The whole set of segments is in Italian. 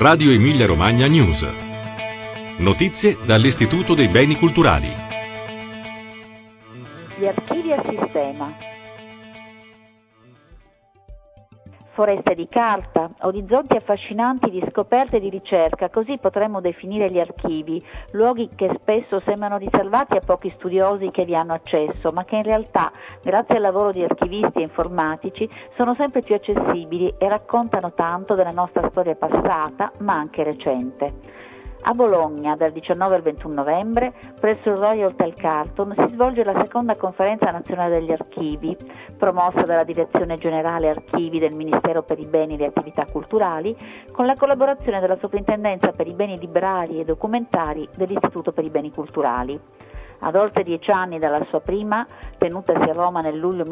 Radio Emilia Romagna News. Notizie dall'Istituto dei Beni Culturali. Gli archivi a sistema. Foreste di carta, orizzonti affascinanti di scoperte e di ricerca, così potremmo definire gli archivi, luoghi che spesso sembrano riservati a pochi studiosi che vi hanno accesso, ma che in realtà, grazie al lavoro di archivisti e informatici, sono sempre più accessibili e raccontano tanto della nostra storia passata, ma anche recente. A Bologna, dal 19 al 21 novembre, presso il Royal Hotel Carlton, si svolge la seconda conferenza nazionale degli archivi, promossa dalla Direzione Generale Archivi del Ministero per i Beni e le Attività Culturali, con la collaborazione della Soprintendenza per i Beni Librari e Documentari dell'Istituto per i Beni Culturali. Ad oltre 10 anni dalla sua prima, tenutasi a Roma nel luglio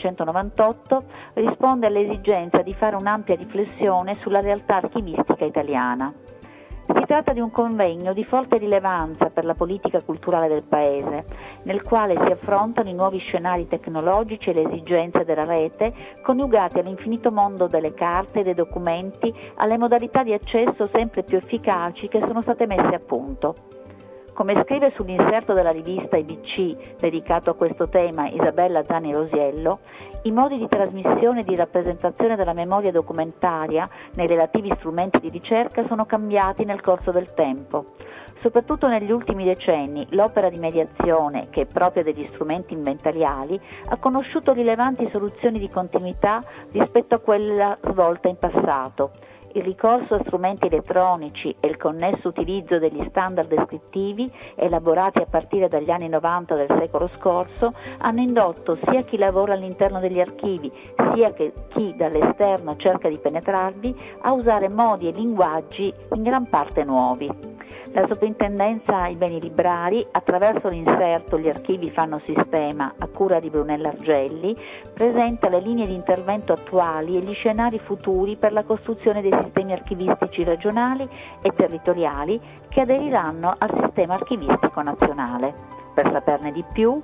1998, risponde all'esigenza di fare un'ampia riflessione sulla realtà archivistica italiana. Si tratta di un convegno di forte rilevanza per la politica culturale del Paese, nel quale si affrontano i nuovi scenari tecnologici e le esigenze della rete, coniugati all'infinito mondo delle carte e dei documenti, alle modalità di accesso sempre più efficaci che sono state messe a punto. Come scrive sull'inserto della rivista IBC dedicato a questo tema Isabella Zani Rosiello, i modi di trasmissione e di rappresentazione della memoria documentaria nei relativi strumenti di ricerca sono cambiati nel corso del tempo. Soprattutto negli ultimi decenni, l'opera di mediazione, che è propria degli strumenti inventariali, ha conosciuto rilevanti soluzioni di continuità rispetto a quella svolta in passato. Il ricorso a strumenti elettronici e il connesso utilizzo degli standard descrittivi, elaborati a partire dagli anni 90 del secolo scorso, hanno indotto sia chi lavora all'interno degli archivi, sia che chi dall'esterno cerca di penetrarvi, a usare modi e linguaggi in gran parte nuovi. La Soprintendenza ai Beni Librari, attraverso l'inserto Gli archivi fanno sistema, a cura di Brunella Argelli, presenta le linee di intervento attuali e gli scenari futuri per la costruzione dei sistemi archivistici regionali e territoriali che aderiranno al sistema archivistico nazionale. Per saperne di più,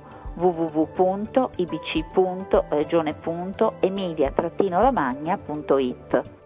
www.ibc.regione.emilia-romagna.it.